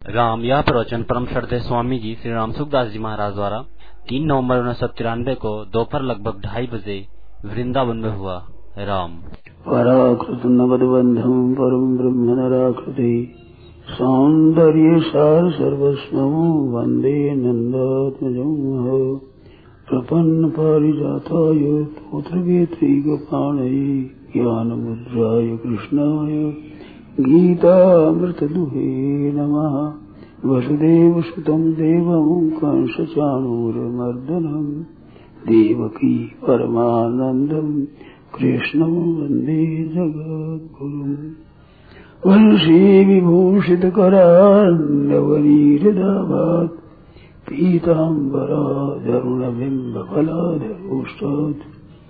राम यह प्रवचन परम श्रद्धेय स्वामी जी श्री राम सुखदास जी महाराज द्वारा 3 नवंबर 1993 को दोपहर लगभग 2:30 बजे वृंदावन में हुआ। राम पराकृत नवद्बंधम परम ब्रह्म नराकृति सौंदर्य सार सर्वस्वं वंदे नंदात्मजं प्रपन्न पारिजाताय पुत्रवेत्री गोपाणये ज्ञानमुद्राय कृष्णाय गीतामृतदुहे नमः। वसुदेवसुतं देवं कंसचाणूरमर्दनं देवकी परमानन्दं कृष्णं वन्दे जगद्गुरुम्। वंशी विभूषितकरान्नवनीरदाभात् पीताम्बराधरुणबिम्बफलाधरोष्टात्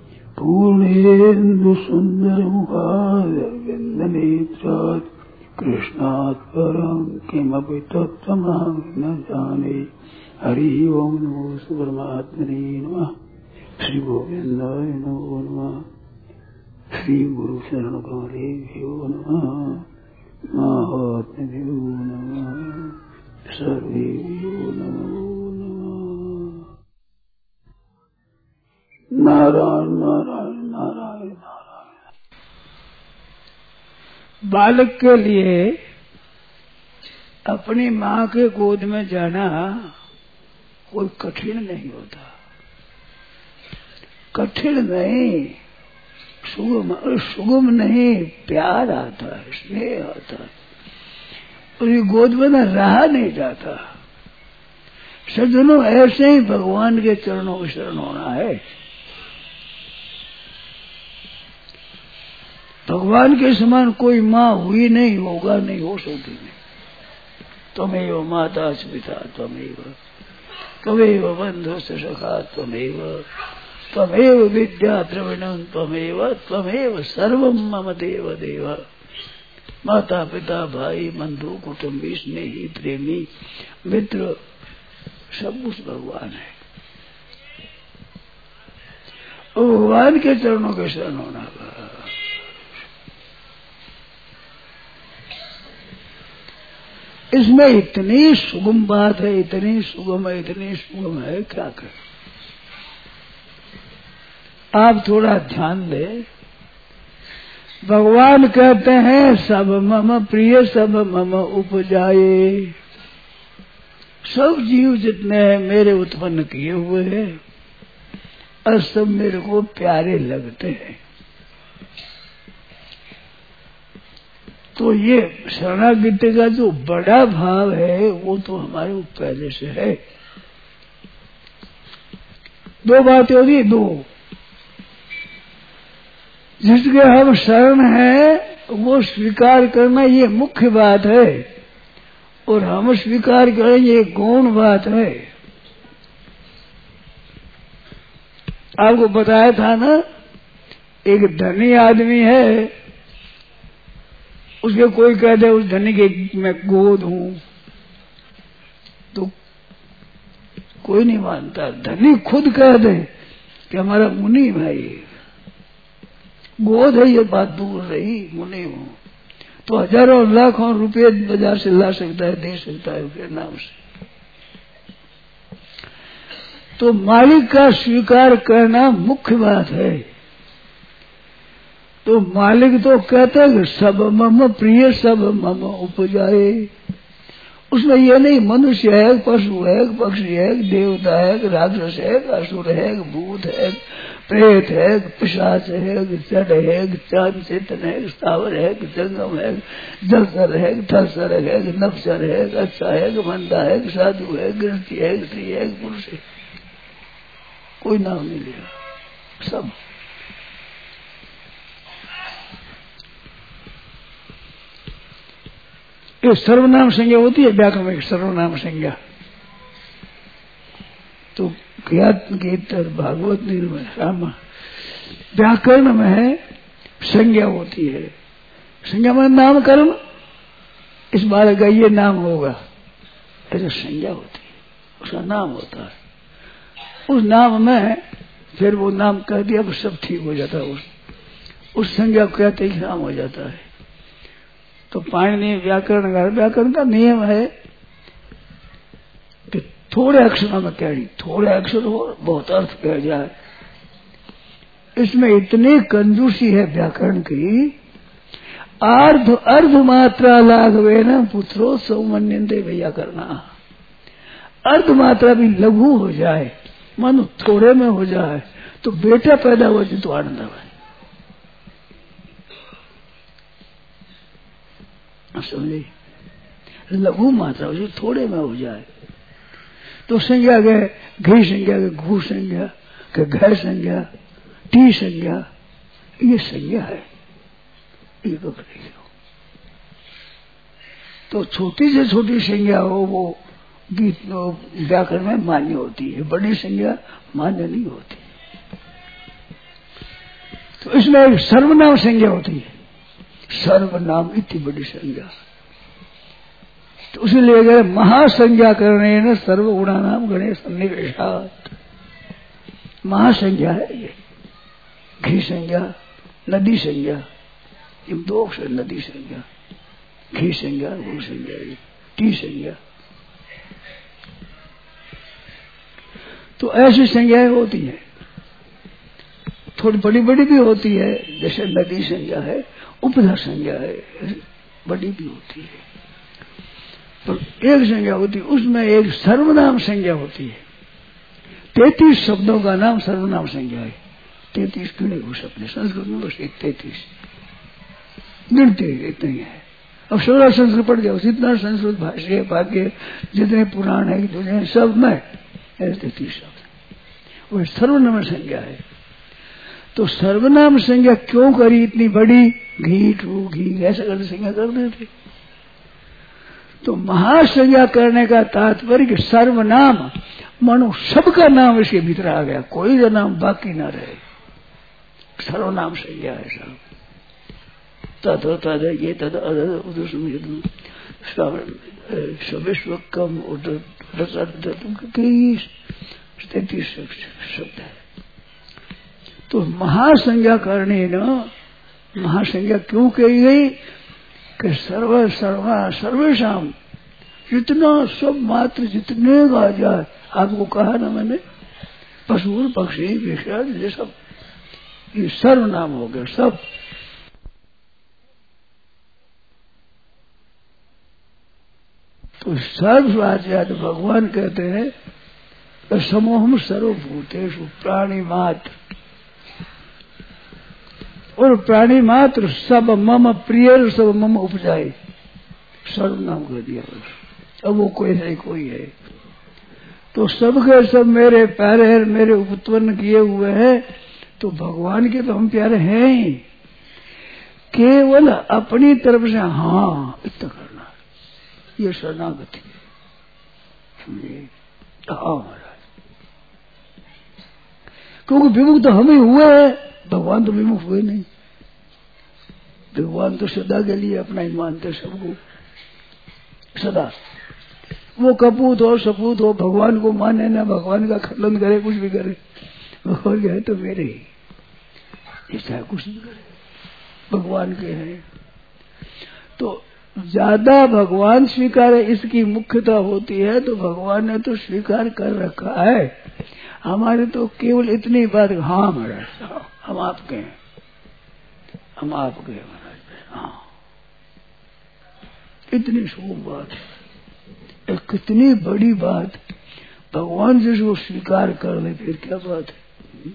पूर्णेन्दुसुन्दरमुखारविन्दनेत्रात् कृष्णात् परं किमपि तत्त्वमहं न जाने। हरि ओं नमो परमात्मने नमः। श्री गोविन्दाय नमो नमः। श्री गुरु शरण कमलेभ्यो नमः। महात्म्यो नमः। सर्वेभ्यो नमो नमः। नारायण नारायण नारायण नारायण। बालक के लिए अपनी माँ के गोद में जाना कोई कठिन नहीं होता, कठिन नहीं, सुगम नहीं, प्यार आता है, स्नेह आता है। उसकी गोद में न रहा नहीं जाता। सज्जनों ऐसे ही भगवान के चरणों में शरण होना है। भगवान के समान कोई माँ हुई नहीं, होगा नहीं, हो सकती नहीं। त्वमेव माता च पिता त्वमेव बंधु सखा त्वमेव विद्या द्रविणं त्वमेव सर्वं मम देव देव। माता पिता भाई बंधु कुटुंबी स्नेही प्रेमी मित्र सब कुछ भगवान है। भगवान के चरणों के शरण होना। इसमें इतनी सुगम बात है, इतनी सुगम है, इतनी सुगम है, क्या करें। आप थोड़ा ध्यान दें। भगवान कहते हैं सब मम प्रिय सब मम उपजाए। सब जीव जितने हैं मेरे उत्पन्न किए हुए हैं और सब मेरे को प्यारे लगते हैं। तो ये शरणागति का जो बड़ा भाव है वो तो हमारे पहले से है। दो बातें होती, दो, जिसके हम शरण हैं वो स्वीकार करना ये मुख्य बात है, और हम स्वीकार करें ये गौण बात है। आपको बताया था ना, एक धनी आदमी है, उसके कोई कह दे उस धनी के मैं गोद हूं तो कोई नहीं मानता। धनी खुद कह दे कि हमारा मुनि भाई गोद है, ये बात दूर रही, मुनि हूं, तो हजारों लाखों रुपए बाजार से ला सकता है, दे सकता है उसके नाम से। तो मालिक का स्वीकार करना मुख्य बात है। तो मालिक तो कहते हैं सब मम प्रिय सब मम उपजाए। उसमें यह नहीं मनुष्य है, पशु है, पक्षी है, देवता है, राक्षस है, असुर है, भूत है, प्रेत है, पिशाच है, जड़ है, चांद चेतन है, स्थावर है, जंगम है, जलचर है, थलचर है, नवचर है, अच्छा है, मंदा है, साधु है, गृहस्थी है, स्त्री है, पुरुष है, कोई नाम नहीं लिया, सब। ये सर्वनाम संज्ञा होती है व्याकरण में, सर्वनाम संज्ञा। तो गीता भागवत निर्मय रामा व्याकरण में संज्ञा होती है। संज्ञा में नामकरण, इस बार का ये नाम होगा, ऐसे संज्ञा होती है, उसका नाम होता है। उस नाम में फिर वो नाम कह दिया तो सब ठीक हो जाता है। उस संज्ञा को कहते ही नाम हो जाता है। तो पाणिनि व्याकरण का नियम है थोड़े अक्षरों में कह दी, थोड़े अक्षर हो बहुत अर्थ कह जाए। इसमें इतनी कंजूसी है व्याकरण की। अर्ध मात्रा लाघवे न पुत्रो सौमन्यन्ते भैया करना। अर्ध मात्रा भी लघु हो जाए, मानो थोड़े में हो जाए, तो बेटा पैदा हो जाए तो आनंद है। समझे? लघु मात्रा हो जाए, थोड़े में हो जाए तो संज्ञा गए, घी संज्ञा के घू संज्ञा के घय संज्ञा, टी संज्ञा, ये संज्ञा है, ये पकड़े। तो छोटी से छोटी संज्ञा हो वो गीत व्याकरण में मान्य होती है, बड़ी संज्ञा मान्य नहीं होती। तो इसमें एक सर्वनाम संज्ञा होती है, सर्वनाम इतनी बड़ी संज्ञा। तो उसीलिए गए महासंज्ञा करने न सर्वगुणा नाम गणेश सन्निवेशात। महासंज्ञा है ये। घी संज्ञा, नदी संज्ञा, ये दो अक्षर नदी संज्ञा, घी संज्ञा, भू संज्ञा, टी संज्ञा। तो ऐसी संज्ञाएं होती है, थोड़ी बड़ी बड़ी भी होती है, जैसे नदी संज्ञा है, उपधा संज्ञा है, बड़ी भी होती है। तो एक संज्ञा होती है, उसमें एक सर्वनाम संज्ञा होती है। 33 शब्दों का नाम सर्वनाम संज्ञा है। 33 गिने हो शब्द संस्कृत में, बस 33 गिनते इतने ही है। अब 16 संस्कृत पढ़ जाओ, जितना संस्कृत भाष्य भाग्य जितने पुराण है दुनिया सब में 33 शब्द, वह सर्वनाम संज्ञा है। तो सर्वनाम संज्ञा क्यों करी इतनी बड़ी? घी टू घी ऐसा करते संज्ञा कर देते। तो महासंज्ञा करने का तात्पर्य कि सर्वनाम मानो सबका नाम इसके भीतर आ गया, कोई का नाम बाकी ना रहे। सर्वनाम संज्ञा है सब। तद तद ये तद सविश्वकम 33 शब्द है। तो महासंज्ञा करने न, महासंज्ञा क्यों कही गई कि सर्वेशाम जितना सब मात्र जितने का जाए, आपको कहा ना मैंने, पशु पक्षी विषय ये सब, ये सर्वनाम हो गया सब। तो सर्ववाच्यात भगवान कहते हैं समूहम सर्वभूतेषु प्राणी मात्र, और प्राणी मात्र सब मम प्रिय सब मम उपजाए, सर्वनाम कर दिया बस। अब वो कोई है, कोई है तो सबके सब मेरे प्यारे हैं, मेरे उत्पन्न किए हुए हैं। तो भगवान के तो हम प्यारे हैं ही, केवल अपनी तरफ से हाँ इतना करना, ये शरणागति है। हाँ महाराज, क्योंकि विमुख तो हम ही हुए हैं, भगवान तो विमुख हुए नहीं। भगवान तो सदा के लिए अपना ही मानते सबको, सदा। वो कपूत हो सपूत हो, भगवान को माने ना, भगवान का खंडन करे, कुछ भी करे, भगवान के है तो मेरे ही, ऐसा कुछ नहीं करे, भगवान के हैं। तो ज्यादा भगवान स्वीकार है, इसकी मुख्यता होती है, तो भगवान ने तो स्वीकार कर रखा है। हमारे तो केवल इतनी बात, हाँ महाराज हम आपके हैं, हम आपके हैं महाराज, हाँ इतनी शुभ बात है। कितनी बड़ी बात, भगवान जिसको स्वीकार कर ले फिर क्या बात है।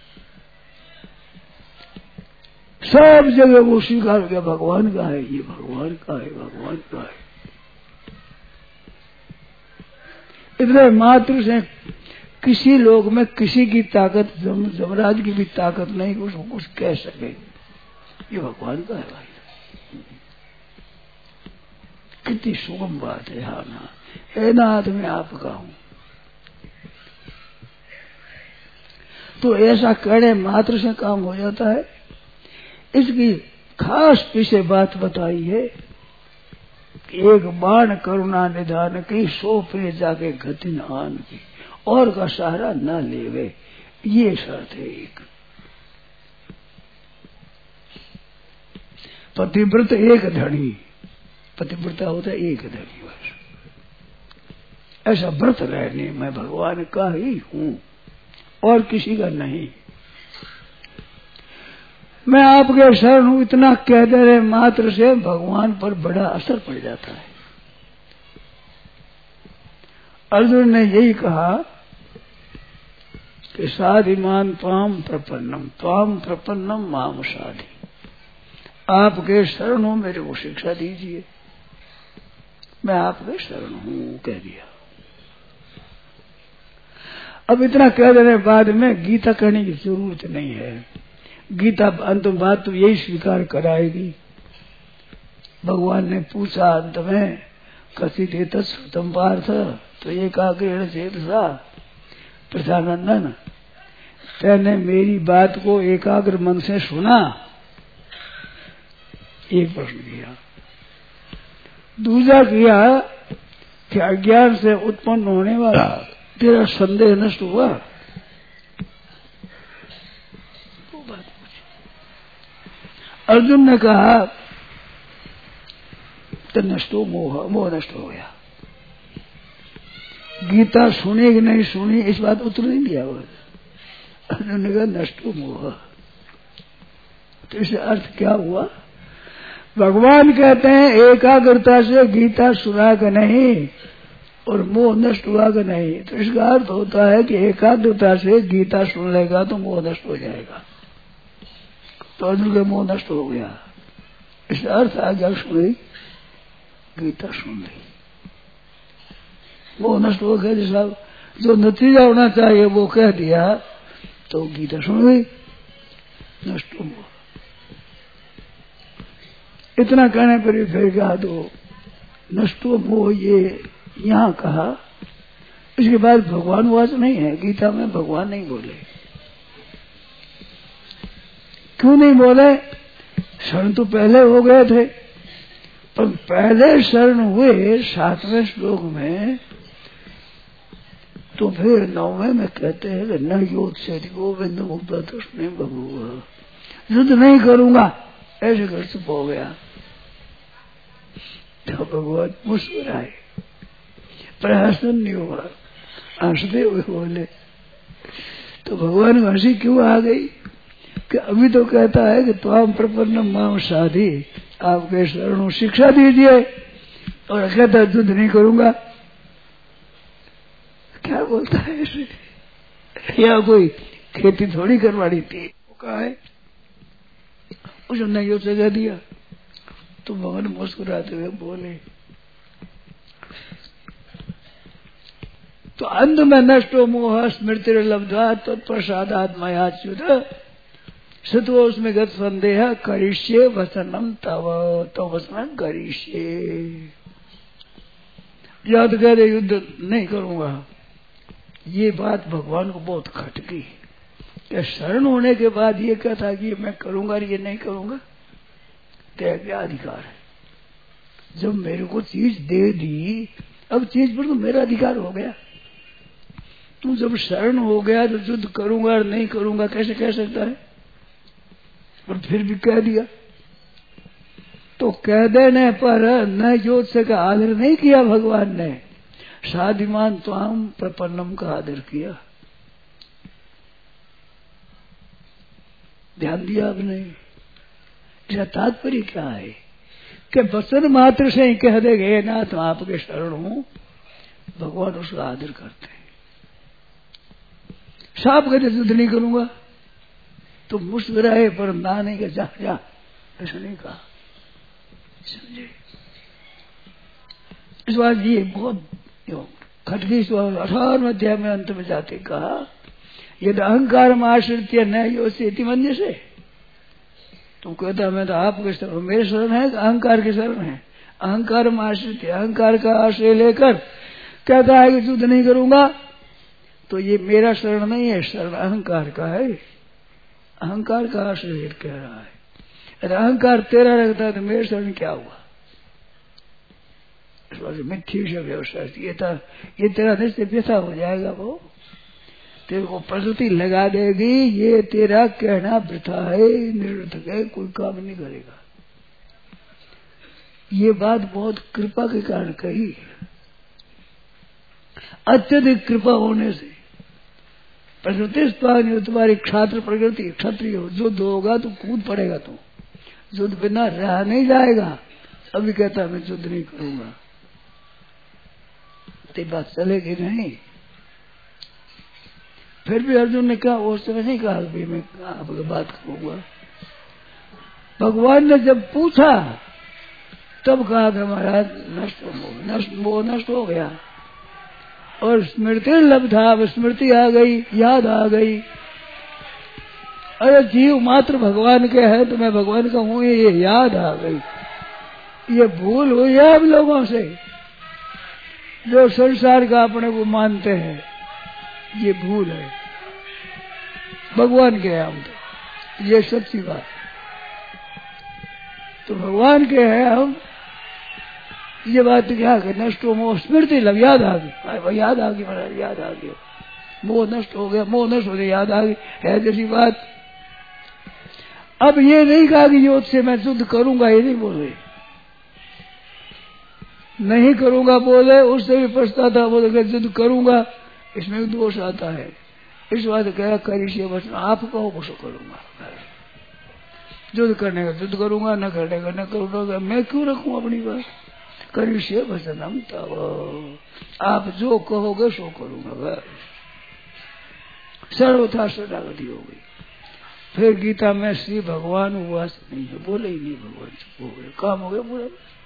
सब जगह वो स्वीकार किया, भगवान का है, ये भगवान का है, भगवान का है। इतने मात्र से किसी लोग में किसी की ताकत, जमराज की भी ताकत नहीं उसको कुछ कह सके, ये भगवान का है भाई। कितनी सुगम बात है। हाँ ना, हे नाथ मैं आपका हूं। तो ऐसा कहने मात्र से काम हो जाता है। इसकी खास पीछे बात बताई है कि एक बाण करुणा निधान की, सो पे जाके गति न आन की, और का सहारा न लेवे, ये शर्त है एक। पतिव्रत एक धनी, पतिव्रता होता है एक धनी, बस ऐसा व्रत रहने मैं भगवान का ही हूँ और किसी का नहीं। मैं आपके शरण हूँ इतना कह देने मात्र से भगवान पर बड़ा असर पड़ जाता है। अर्जुन ने यही कहा कि साधिमान त्वाम प्रपन्नम माम साधि। आपके शरण हूँ, मेरे को शिक्षा दीजिए, मैं आपके शरण हूँ कह दिया। अब इतना कह देने बाद में गीता कहने की जरूरत नहीं है। गीता अंतिम बात तो यही स्वीकार कराएगी। भगवान ने पूछा अंत में कथित तत्सुतम पार्थ, तो एकाग्रेण चेतसा प्रधानंदन, तेने मेरी बात को एकाग्र मन से सुना? एक प्रश्न किया। दूसरा किया कि अज्ञान से उत्पन्न होने वाला तेरा संदेह नष्ट हुआ? वो बात पूछी। अर्जुन ने कहा तो नष्टो मोह नष्ट हो गया। गीता सुनी कि नहीं सुनी इस बात उत्तर नहीं दिया। अर्जुन ने कहा नष्टो मोह। तो इससे अर्थ क्या हुआ? भगवान कहते हैं एकाग्रता से गीता सुना कि नहीं और मोह नष्ट हुआ कि नहीं। तो इसका अर्थ होता है कि एकाग्रता से गीता सुन लेगा तो मोह नष्ट हो जाएगा। तो अर्जुन का मोह नष्ट हो गया। इसका अर्थ आ गया सुनी गीता सुन ली, मोह नष्ट हो गया। जैसा जो नतीजा होना चाहिए वो कह दिया तो गीता सुन गई, नष्ट हो। इतना कहने पर फिर कहा तो नष्टो मोह ये यहाँ कहा। इसके बाद भगवान वाच नहीं है गीता में, भगवान नहीं बोले। क्यों नहीं बोले? शरण तो पहले हो गए थे, पर पहले शरण हुए 7वें श्लोक में, तो फिर 9वें में कहते हैं कि न योद्ध से गोविंद मुक्त तस्मै बभूव, युद्ध नहीं करूंगा ऐसे कर चुप हो गया। तो भगवान मुस्कुराए, प्रहसन नहीं हुआ, हंसते हुए बोले। तो भगवान को हंसी क्यों आ गई कि अभी तो कहता है कि त्वाम प्रपन्नम माम साधि, आपके शरणों शिक्षा दीजिए, और कहता है युद्ध नहीं करूंगा। क्या बोलता है इसे? या कोई खेती थोड़ी करवानी थी, वो कहा है उसने युद्ध से कह दिया। तो भगवान मुस्कुराते हुए बोले। तो अंत में नष्टो मोह स्मृति लब्ध्वा तत्प्रसादात् मयाच्युत सत्वोस्मि गत संदेह करिष्ये वचनम तव, तो वचन करिष्ये। याद करे युद्ध नहीं करूंगा, ये बात भगवान को बहुत खटकी। क्या शरण होने के बाद ये कहता कि मैं करूंगा ये नहीं करूंगा? तेरा क्या अधिकार है? जब मेरे को चीज दे दी, अब चीज पर तो मेरा अधिकार हो गया। तू जब शरण हो गया तो युद्ध करूंगा और नहीं करूंगा कैसे कह सकता है? और फिर भी कह दिया। तो कह देने पर न योद्ध से का आदर नहीं किया भगवान ने, साधिमान त्वाम प्रपन्नम का आदर किया। ध्यान दिया आपने? इसका तात्पर्य क्या है कि वचन मात्र से ही कह देंगे ना तो आपके शरण हूं, भगवान उसका आदर करते हैं। साफ कहते युद्ध नहीं करूंगा तो मुस्कुराए पर ना नहीं के जा जा, ऐसा नहीं कहा। समझे? इस बात ये बहुत खटकी 18वें अध्याय में अंत में जाते कहा यदि अहंकार में आश्रित्य न योषेति मन्य से। तुम कहता मैं तो आपके शरण, मेरे शरण है अहंकार के शरण है। अहंकार में आश्रित, अहंकार का आश्रय लेकर कहता है कि युद्ध नहीं करूंगा, तो ये मेरा शरण नहीं है, शरण अहंकार का है। अहंकार का आश्रय कह रहा है। अरे अहंकार तेरा रखता है तो मेरे शरण क्या हुआ? इस बात में ठीक से व्यवस्था, ये तेरा निश्चय व्यथा हो जाएगा। वो तेरे को प्रस्तुति लगा देगी, ये तेरा कहना वृथा है, निरर्थक है, कोई काम नहीं करेगा। ये बात बहुत कृपा के कारण कही। अत्यधिक कृपा होने से। प्रकृति तुम्हारी क्षात्र प्रकृति, क्षत्रिय हो, युद्ध होगा तो कूद पड़ेगा, तो युद्ध बिना रहा नहीं जाएगा। अभी कहता मैं युद्ध नहीं करूंगा, तो बात चलेगी नहीं। फिर भी अर्जुन ने कहा, उस समय नहीं कहा भी मैं आपकी बात करूंगा। भगवान ने जब पूछा तब कहा कि महाराज नष्ट हो गया और स्मृति लब्धा, स्मृति आ गई, याद आ गई। अरे जीव मात्र भगवान के है तो मैं भगवान का हूँ, ये याद आ गई। ये भूल हुई है अब लोगों से जो संसार का अपने को मानते हैं, ये भूल है। भगवान के हैं हम तो, ये सच्ची बात। तो भगवान के हैं हम, ये बात क्या कि नष्ट हो मोह स्मृति लग, याद आ गई, याद आ गई महाराज, याद आ गया। मोह नष्ट हो गया, मोह नष्ट हो गया, याद आ गई, है जैसी बात। अब ये नहीं कहा कि युद्ध से मैं युद्ध करूंगा, ये नहीं बोले, नहीं करूंगा बोले, उससे भी पछता था, बोले युद्ध करूंगा, इसमें भी दोष आता है। इस बात कह करिए बस, आप कहो वो करूंगा, युद्ध करने का युद्ध करूंगा, न करने का न करूंगा, मैं क्यों रखूं अपनी बात। करिए वचनम तव, आप जो कहोगे सो करूंगा, सर्वथा शरणागति हो गई। फिर गीता में श्री भगवान हुआ नहीं है, बोले ही नहीं, भगवान चुप हो गए, काम हो गया पूरा,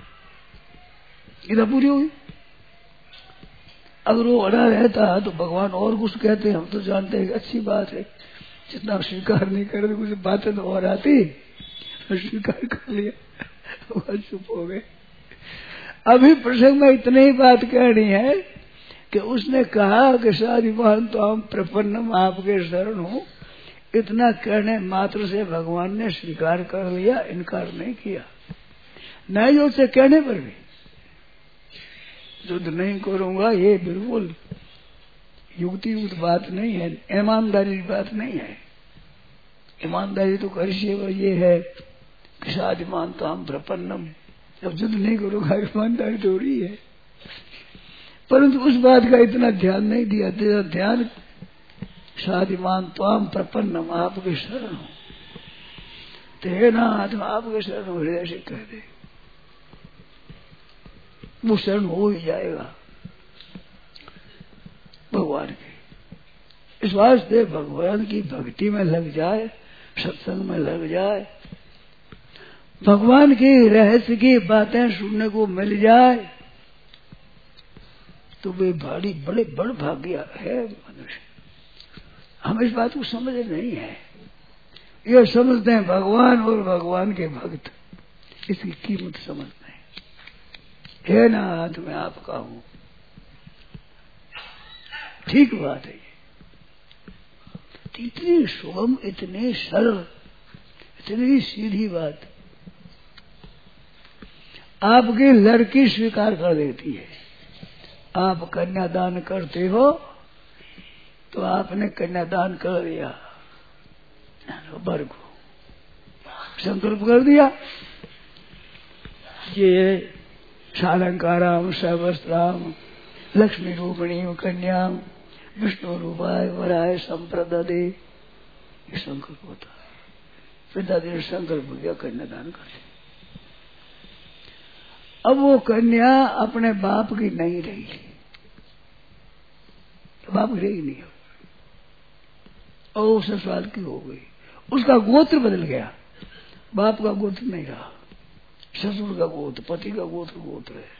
गीता पूरी हुई। अगर वो अड़ा रहता तो भगवान और कुछ कहते, हम तो जानते हैं कि अच्छी बात है, जितना स्वीकार नहीं करते कुछ बातें तो और आती, स्वीकार कर लिया, भगवान चुप हो गए। अभी प्रसंग में इतनी ही बात कहनी है कि उसने कहा कि साधिमान तो हम प्रपन्नम, आपके शरण हूँ। इतना कहने मात्र से भगवान ने स्वीकार कर लिया, इनकार नहीं किया। नहीं जो से कहने पर भी युद्ध नहीं करूंगा, ये बिल्कुल युक्ति युक्त बात नहीं है, ईमानदारी की बात नहीं है। ईमानदारी तो करिए ये है कि साधिमान तो हम प्रपन्नम, जब युद्ध नहीं करूंगा ईमानदारी तो रही है। परंतु उस बात का इतना ध्यान नहीं दिया, तेरा ध्यान साधिमान त्वाम प्रपन्नम, आपके शरण हो, ते नाथ आपके शरण हो, हृदय से कह दे, वो शरण हो ही जाएगा भगवान के। इस वास्ते भगवान की भक्ति में लग जाए, सत्संग में लग जाए, भगवान की रहस्य की बातें सुनने को मिल जाए, तो वे बड़े बड़ भाग्य है मनुष्य। हम इस बात को समझ नहीं है, ये समझते हैं भगवान और भगवान के भक्त, इसकी कीमत समझते हैं। हे नाथ मैं आपका हूं, ठीक बात है। इतनी सुगम, इतनी सरल, इतनी सीधी बात आपकी लड़की स्वीकार कर देती है। आप कन्यादान करते हो तो आपने कन्यादान कर दिया, बर को संकल्प कर दिया, ये शालंकाराम सवस्त्राम लक्ष्मी रूपिणी कन्याम विष्णु रूपाय वराय संप्रददे, ये संकल्प होता है। पिताजी ने संकल्प किया, कन्यादान कर दिया। अब वो कन्या अपने बाप की नहीं रही, बाप की रही नहीं, और वो ससुराल की हो गई। उसका गोत्र बदल गया, बाप का गोत्र नहीं रहा, ससुर का गोत्र, पति का गोत्र है।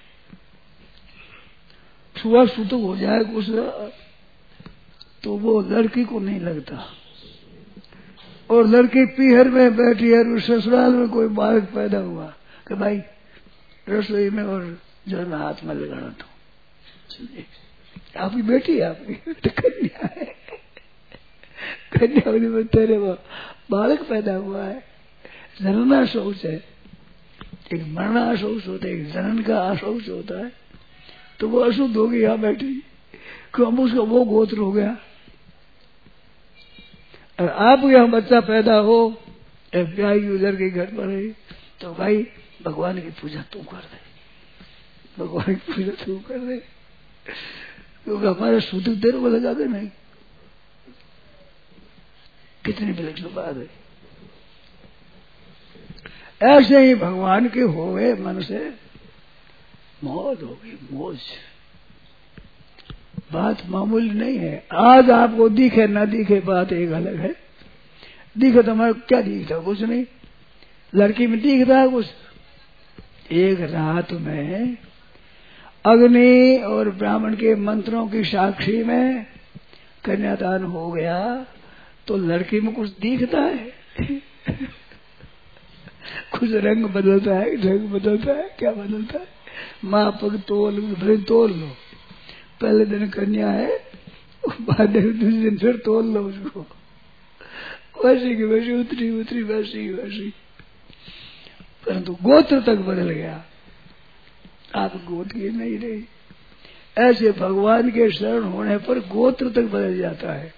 छुआ छूत हो जाए कुछ तो वो लड़की को नहीं लगता, और लड़की पीहर में बैठी है, ससुराल में कोई बालक पैदा हुआ कि भाई रसोई में और जल में हाथ में लगाना, तो आपकी बेटी है, आपकी तो कन्या है, कन्या में तेरे वो बालक पैदा हुआ है। जनना शौच है, एक मरना शौच होता है, एक जनन का अशौच होता है। तो वो अशुद्ध होगी यहाँ बैठी, क्यों उसका वो गोत्र हो गया। और आप यहाँ बच्चा पैदा हो, ब्याही उधर के घर पर है, तो भाई भगवान की पूजा तू कर दे, भगवान की पूजा तू कर दे। क्योंकि हमारा सूत्र देर को लगा के नहीं। कितनी विलक्षण बात है। ऐसे ही भगवान के हो गए मन से मौज हो गई, मौज। बात मामूली नहीं है। आज आपको दिखे ना दिखे बात एक अलग है। दिखे तो हमारा क्या दिखता, कुछ नहीं। लड़की में दिखता है कुछ। एक रात में अग्नि और ब्राह्मण के मंत्रों की साक्षी में कन्यादान हो गया तो लड़की में कुछ दिखता है। कुछ रंग बदलता है, ढंग बदलता है, क्या बदलता है। माँ पग तोल लो। पहले दिन कन्या है, बाद दूसरे दिन फिर तोल लो उसको। वैसी की वैसी उतरी उतरी, वैसी की वैसी। परंतु गोत्र तक बदल गया, आप गोत्र की नहीं रही। ऐसे भगवान के शरण होने पर गोत्र तक बदल जाता है।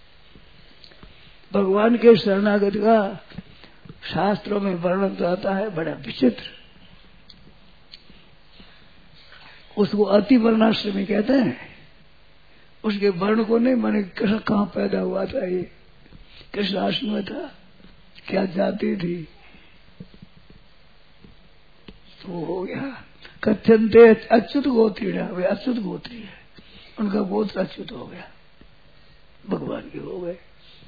भगवान के शरणागत का शास्त्रों में वर्णन आता है बड़ा विचित्र। उसको अति वर्णाश्रमी कहते हैं। उसके वर्ण को नहीं माने कहाँ पैदा हुआ था, ये किस राष्ट्र में था, क्या जाति थी, तो हो गया। कथ्यन्ते अच्युत गोत्री, वे अच्युत गोत्री है, उनका गोत्र अच्युत हो गया, भगवान के हो गए।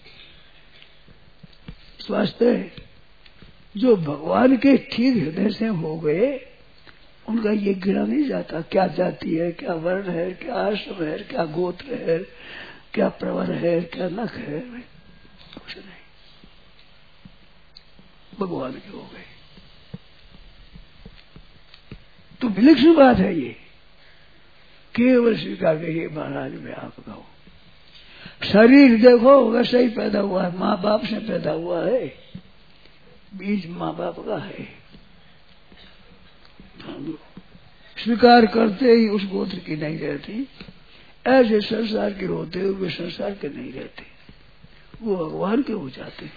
स्वास्थ्य जो भगवान के ठीक हृदय से हो गए उनका ये गिना नहीं जाता क्या जाति है, क्या वर्ण है, क्या आश्रम है, क्या गोत्र है, क्या प्रवर है, क्या नख है, कुछ नहीं। भगवान के हो गए तो विलक्षण बात है ये। केवल स्वीकार करिए महाराज मैं आपका हूं। शरीर देखो वैसे ही पैदा हुआ है, माँ बाप से पैदा हुआ है, बीज माँ बाप का है। स्वीकार करते ही उस गोत्र की नहीं रहती। ऐसे संसार के होते हुए वे संसार के नहीं रहते, वो भगवान के हो जाते।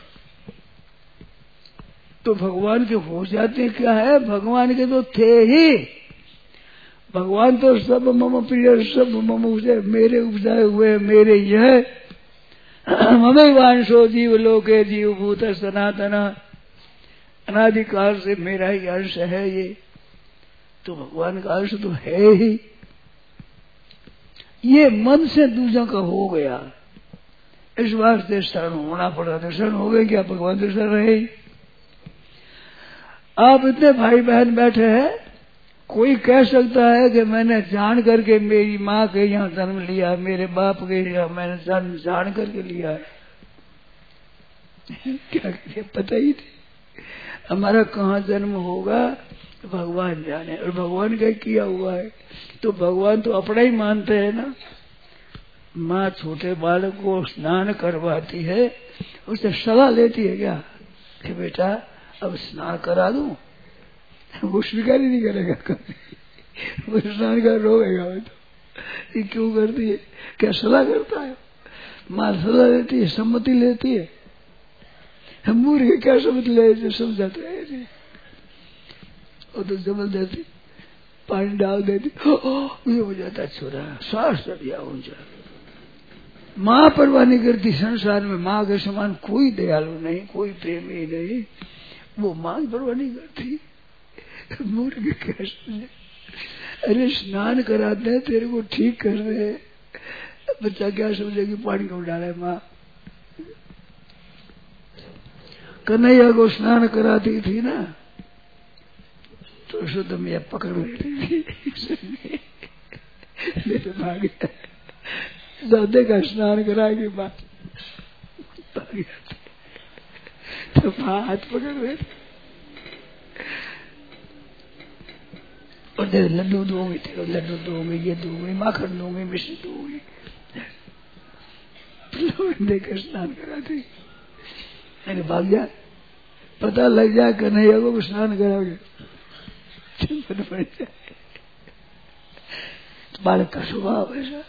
तो भगवान के हो जाते क्या है, भगवान के तो थे ही। भगवान तो सब मम प्रिय, सब मम उपजाए, मेरे उपजाए हुए मेरे यह ममे वांशो जीव लोके जीव भूत सनातन, अनादिकाल से मेरा ही अंश है ये। तो भगवान का अंश तो है ही। ये मन से दूसरों का हो गया, इस वास्ते शरण होना पड़ा। तो शरण हो गए क्या, भगवान तो शरण है ही। आप इतने भाई बहन बैठे हैं, कोई कह सकता है कि मैंने जान करके मेरी माँ के यहाँ जन्म लिया, मेरे बाप के यहाँ मैंने जन्म जान करके लिया है। क्या पता ही नहीं हमारा कहाँ जन्म होगा, भगवान जाने। और भगवान का किया हुआ है तो भगवान तो अपना ही मानते हैं ना। माँ छोटे बालक को स्नान करवाती है, उससे सलाह लेती है क्या कि बेटा अब स्नान करा दूं, वो स्वीकार ही नहीं करेगा कभी। वो स्नान कर रोएगा। तो ये क्यों करती है, क्या सलाह करता है। माँ सलाह लेती है, सम्मति लेती है। हम मूर्ख क्या सम्मति ले, समझाते हैं। वो तो जबरदस्ती पानी डाल देती, ये हो जाता छोरा, सांस चढ़ गया ऊंचा। माँ परवाह नहीं करती। संसार में माँ के समान कोई दयालु नहीं, कोई प्रेमी नहीं, वो माँ परवाह नहीं करती। मूर्ख क्या समझे। अरे स्नान कराते हैं, तेरे को ठीक कर रहे, बच्चा क्या समझेगी पानी क्यों डाले। माँ कन्हैया को स्नान कराती थी ना, तो शुद्ध मैया पकड़ लेती थी। मेरे भाग्य दादे का स्नान करा के बाद तो माँ हाथ पकड़ लेती और दे लड्डू दूंगी, तेरे लड्डू दूंगी, ये दूंगी, माखन दूंगी, मिश्री दूंगी, देकर स्नान कराती। मैंने भाग जा, पता लग जाए कन्हैया को स्नान कराओगे पड़ जाए। बालक का स्वभाव ऐसा।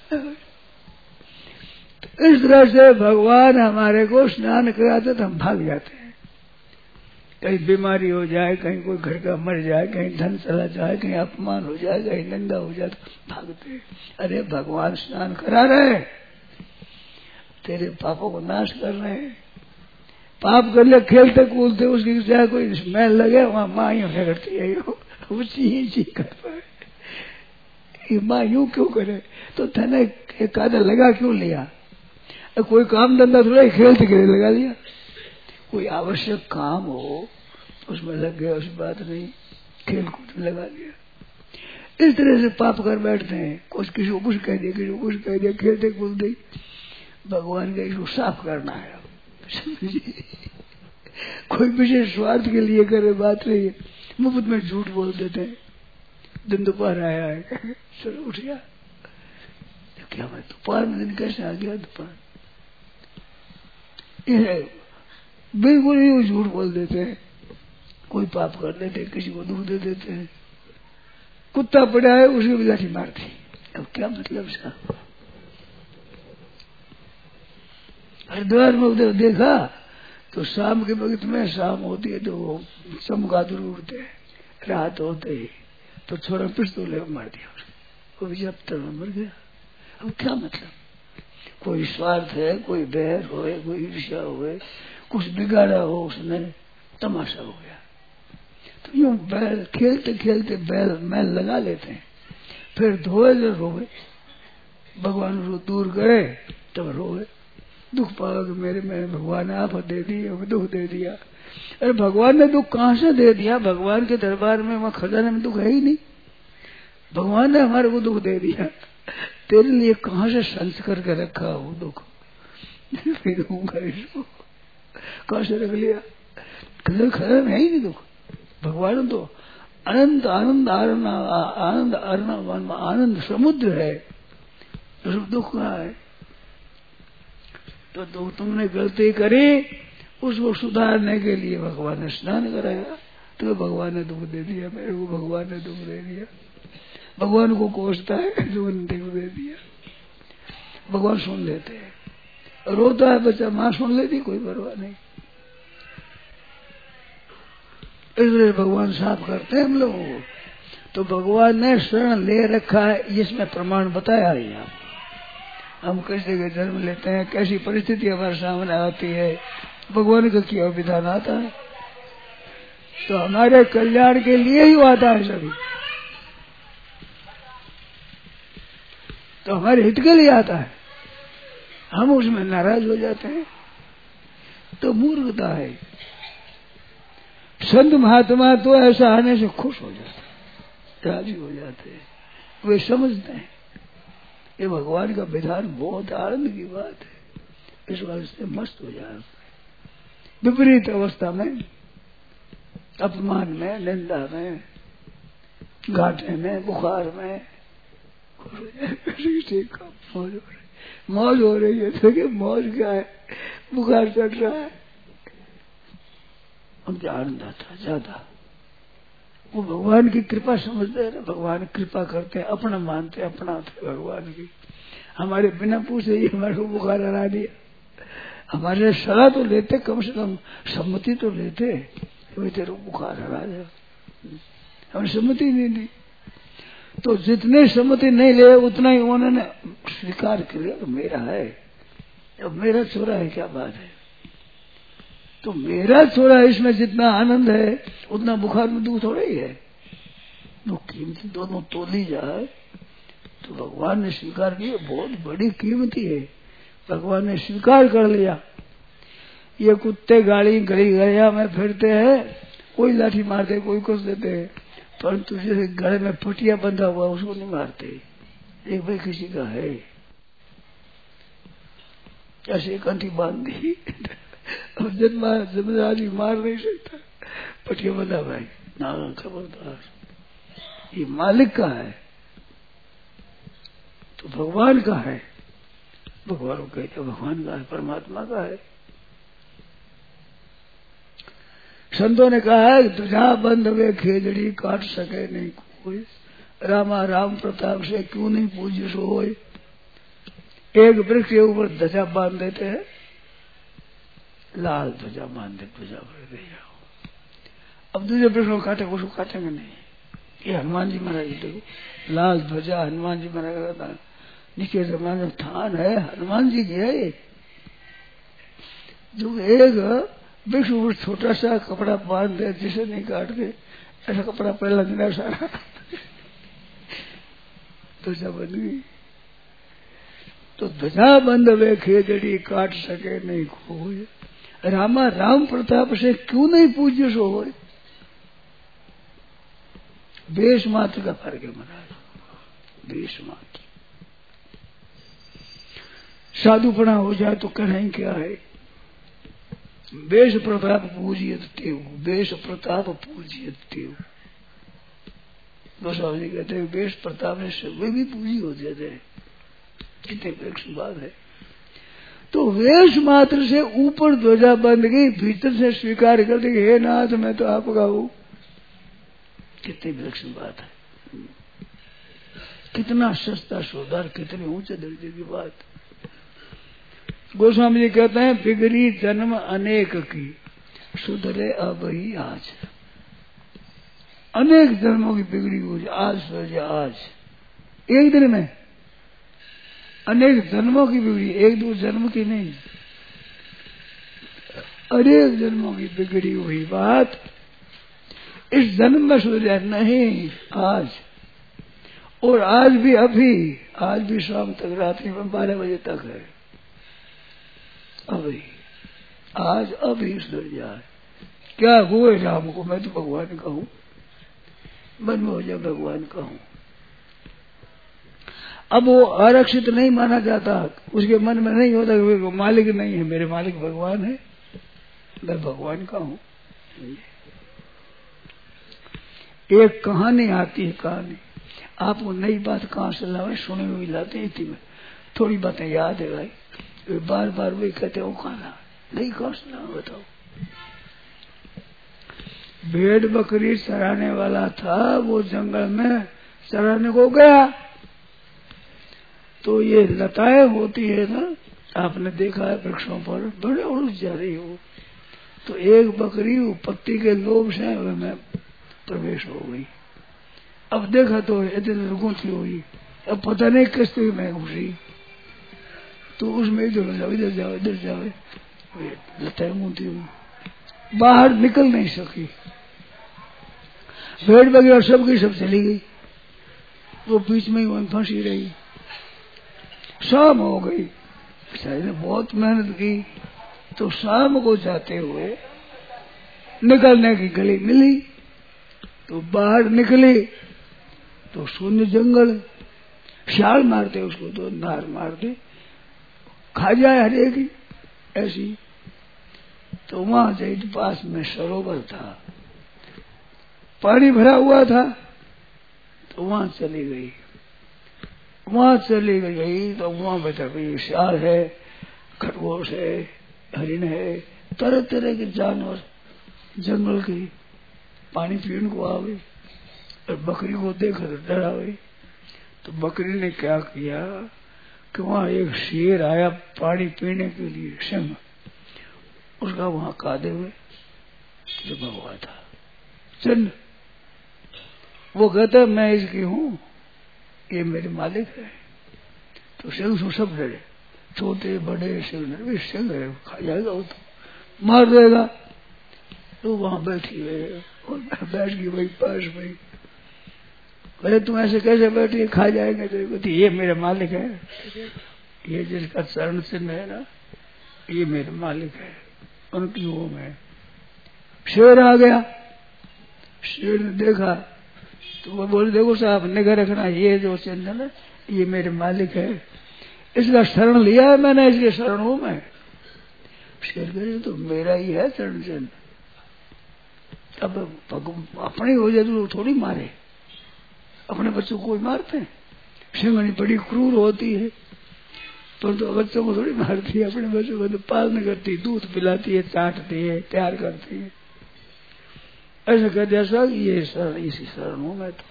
तो इस तरह से भगवान हमारे को स्नान कराते तो हम भाग जाते हैं। कहीं बीमारी हो जाए, कहीं कोई घर का मर जाए, कहीं धन चला जाए, कहीं अपमान हो जाए, कहीं निंदा हो जाए तो भागते। अरे भगवान स्नान करा रहे, तेरे पापों को नाश कर रहे हैं। पाप कर ले खेलते कूदते, उसकी चाहे कोई स्मेल लगे वहां माँ यूं रगड़ती है, वो ची कर पाए। ये माँ यूं क्यों करे? तो तने एक आधा लगा क्यों लिया? कोई काम धंधा थोड़ा खेलते खेले लगा लिया। कोई आवश्यक काम हो उसमें लग गया, उस बात नहीं, खेल कूद में लगा दिया। इस तरह से पाप कर बैठते हैं। कुछ किसी को कुछ कह दिया, किसी को कुछ कह दिया, खेलते कूदते। भगवान का इसको साफ करना है। कोई विशेष स्वार्थ के लिए करे बात नहीं है। मुफ्त में झूठ बोल देते हैं। दिन दोपहर आया है, चलो उठ गया, क्या मैं दोपहर में दिन कैसे आ गया? दोपहर बिल्कुल ही झूठ बोल देते हैं। कोई पाप कर देते, किसी को दुख दे देते हैं। कुत्ता पड़ा है, उसी को लाठी मारती। अब क्या मतलब इसका? हरिद्वार में उधर देखा तो शाम के वक्त में, शाम होती है तो वो चमगादड़ उड़ते हैं, रात होते ही तो छोरा पिस्तौल मार दिया उसको, वो जब तक मर गया। अब क्या मतलब? कोई स्वार्थ है, कोई बैर हो, कोई ईर्ष्या हो, कुछ बिगाड़ा हो उसने, तमाशा हो गया। तो यूं बैल खेलते खेलते बैल मैल लगा लेते हैं, फिर धोए जो रोए, भगवान उसको दूर करे तब रोए, दुख पाओगे मेरे में भगवान ने आफत दे दी, दुख दे दिया। अरे भगवान ने दुख कहाँ से दे दिया? भगवान के दरबार में वहां खजाने में दुख है ही नहीं। भगवान ने हमारे को दुख दे दिया, तेरे लिए कहाँ से संच करके रखा वो दुख? फिर इसको कहाँ से रख लिया? खजाने में है ही नहीं दुख। भगवान तो अनंत आनंद आनंद आनंद समुद्र है, उसमें दुख कहाँ है? तो तुमने गलती करी, उसको सुधारने के लिए भगवान ने स्नान कराया, तो भगवान ने दुख दे दिया, मेरे को भगवान ने दुख दे दिया। भगवान को कोसता है, दुख दे दिया। भगवान सुन लेते हैं, रोता है बच्चा, माँ सुन लेती, कोई परवाह नहीं। इसलिए भगवान साफ करते हैं हम लोगों को। तो भगवान ने शरण ले रखा है, इसमें प्रमाण बताया है। यहाँ हम कैसे के जन्म लेते हैं, कैसी परिस्थिति हमारे सामने आती है, भगवान का क्या विधान आता है, तो हमारे कल्याण के लिए ही आता है सभी, तो हमारे हित के लिए आता है। हम उसमें नाराज हो जाते हैं तो मूर्खता है। संत महात्मा तो ऐसा आने से खुश हो जाते हैं, राजी हो जाते हैं, वे समझते हैं ये भगवान का विधान बहुत आनंद की बात है, इस वास्ते मस्त हो जाए। विपरीत अवस्था में, अपमान में, निंदा में, घाटे में, बुखार में मौज हो रही है। तो मौज क्या है? बुखार चढ़ रहा है, उनके आनंद आता ज्यादा। वो भगवान की कृपा समझते हैं ना, भगवान कृपा करते हैं, अपना मानते, अपनाते भगवान की। हमारे बिना पूछे ही हमारे को बुखार हरा दिया। हमारे सलाह तो लेते, कम से कम सम्मति तो लेते, वही तेरे को बुखार हरा जाए, हमने सम्मति नहीं दी। तो जितने सम्मति नहीं ले उतना ही उन्होंने स्वीकार कर लिया, तो मेरा है, अब मेरा छोरा है, क्या बात है। तो मेरा छोरा इसमें जितना आनंद है उतना बुखार में दुख थोड़ा ही है। तो कीमती दोनों तोली जाए तो भगवान ने स्वीकार किया, बहुत बड़ी कीमती है, भगवान ने स्वीकार कर लिया। ये कुत्ते गाड़ी गली गलिया में फिरते हैं, कोई लाठी मारते, कोई कुछ देते हैं, परंतु जैसे गले में पटिया बंधा हुआ उसको नहीं मारते। एक भाई किसी का है, ऐसे कंठी बांध दी, जमींदारी मार नहीं सकता, पटिया बंधा भाई ना, खबरदार, ये मालिक का है तो भगवान का है। भगवान को कहते भगवान का है, परमात्मा का है। संतों ने कहा है तुझा बंद वे खेजड़ी काट सके नहीं कोई, रामा राम प्रताप से क्यों नहीं पूज्य सो होए। एक वृक्ष के ऊपर ध्वजा बांध देते हैं, लाल ध्वजा बांध दे, ध्वजा भर दे जाओ, अब दूसरे वृक्ष को काटे, उसको काटेंगे नहीं। ये हनुमान जी महाराज देखो, लाल ध्वजा हनुमान जी महाराज नीचे जमाने में थान है, हनुमान जी की है ये। जो एक वृक्ष ऊपर छोटा सा कपड़ा बांध दे, जिसे नहीं काटते, ऐसा कपड़ा पहला दिन सारा ध्वजा बन गई। तो ध्वजा बंद वे खेजड़ी, काट सके नहीं कोई। रामा राम प्रताप से क्यों नहीं पूज्य सो हो? वेश मात्र का फर्क है महाराज, वेश मात्र। साधुपना हो जाए तो कहें क्या है? वेश प्रताप पूजियत तेव, वेश प्रताप पूजियत तेव। गोस्वामी जी कहते हैं वेश प्रताप से वे भी पूजी हो जाते हैं। कितने विलक्षण बात है। तो वेश मात्र से ऊपर ध्वजा बंध गई, भीतर से स्वीकार कर दी, हे नाथ मैं तो आपका हूं। कितनी विलक्षण बात है, कितना सस्ता सौदा, कितने ऊंचे दर्जे की बात। गोस्वामी जी कहते हैं बिगड़ी जन्म अनेक की, सुधरे अब ही आज। अनेक जन्मों की बिगड़ी हुई, आज सुधर आज, एक दिन में अनेक जन्मों की बिगड़ी, एक दो जन्म की नहीं, अनेक जन्मों की बिगड़ी हुई बात इस जन्म में सुधर नहीं, आज। और आज भी अभी, आज भी शाम तक, रात्रि में 12 बजे तक है। अभी आज अभी सुधर जाए। क्या हुए राम को? मैं तो भगवान का हूं, मन में हो जाए भगवान का हूं। अब वो आरक्षित नहीं माना जाता, उसके मन में नहीं होता कि वो मालिक नहीं है, मेरे मालिक भगवान है, मैं भगवान का हूं। एक कहानी आती है, कहानी आपको नई बात कहां से लावे, सुनी हुई लाते थी मैं, थोड़ी बातें याद है भाई, बार बार वही कहते हो खाना नहीं, कहां से लावे बताओ। भेड़ बकरी चराने वाला था, वो जंगल में चराने को गया, तो ये लताएं होती है ना, आपने देखा है वृक्षों पर बड़े उड़ जा रही हो, तो एक बकरी वो पत्ती के लोभ से में प्रवेश हो गई। अब देखा तो इधर गूंथी हुई, अब पता नहीं किस तरह में घुसी, तो उसमें इधर जाओ इधर जाओ इधर जाओ, लताएं गूंथी हुई, बाहर निकल नहीं सकी। भेड़ बकरी सबकी सब चली गई, वो बीच में ही वहीं फंसी रही। शाम हो गई, बेचारी ने बहुत मेहनत की, तो शाम को जाते हुए निकलने की गली मिली, तो बाहर निकले तो शून्य जंगल, शाल मारते उसको तो नार मारते, खा जाए हरे की ऐसी। तो वहां जाए पास में सरोवर था, पानी भरा हुआ था, तो वहां चली गई। वहां चली गई तो वहां बेटा शाल है, खरगोश है, हरिण है, तरह तरह के जानवर जंगल के पानी पीने को आवे, और बकरी को देखा तो डरा गई। तो बकरी ने क्या किया कि वहां एक शेर आया पानी पीने के लिए, सिंह, उसका वहां कादे हुए लगा हुआ था चिन्ह। वो कहता मैं इसकी हूं, ये मेरे मालिक है। तो सिंह से सब डरे, छोटे बड़े सिंह, सिंह है खा जाएगा, वो तो मार देगा। तो वहां बैठी है और बैठ गई वही पास में। बोले तुम ऐसे कैसे बैठी, खा जाएंगे? तो ये मेरा मालिक है, ये जिसका चरण चिन्ह है ना, ये मेरे मालिक है, उनकी वो मैं। शेर आ गया, शेर ने देखा तो वो बोले देखो साहब निगाह रखना, ये जो चिन्ह है ये मेरे मालिक है, इसका शरण लिया है मैंने, इसलिए शरण हूं मैं। शेर कहे तो मेरा ही है चरण चिन्ह। अब अपने हो जाए तो थोड़ी मारे, अपने बच्चों को कोई मारते हैं? सिंहनी बड़ी क्रूर होती है, तो बच्चों को थोड़ी मारती है, अपने बच्चों को तो पालन करती, दूध पिलाती है, चाटती है, प्यार करती है। ऐसा कह दिया सर ये शरण, इसी शरण हूं मैं। तो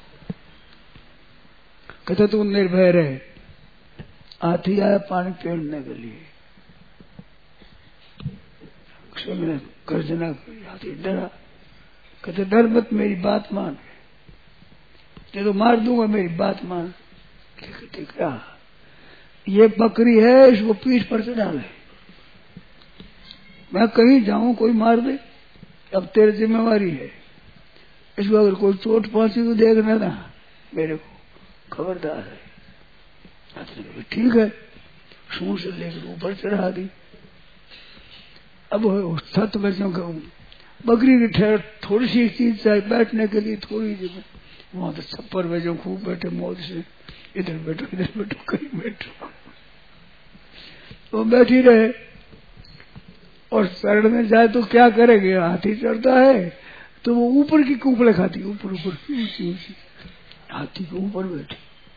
कहते तू निर्भय रहे। हाथी आया पानी पीने के लिए, सिंह ने गर्जना की, हाथी डरा, कहते डर मत, मेरी बात मान, ये तो मार दूंगा, मेरी बात मान। कहते क्या, ये बकरी है, इसको पीठ पर चढ़ा ले, मैं कहीं जाऊं कोई मार दे, अब तेरी जिम्मेवारी है, इसको अगर कोई चोट पहुंची तो देखना ना मेरे को, खबरदार है। ठीक है, सूंड से लेकर ऊपर चढ़ा दी। अब छत में बकरी की ठहर थोड़ी सी चीज चाहिए बैठने के लिए, थोड़ी जगह, वहां तो छप्पर में जो खूब बैठे मौज से, इधर बैठो कहीं बैठो, वो बैठी रहे। और शरण में जाए तो क्या करेंगे, हाथी चढ़ता है तो वो ऊपर की कुंपले खाती, ऊपर ऊंची हाथी के ऊपर बैठी,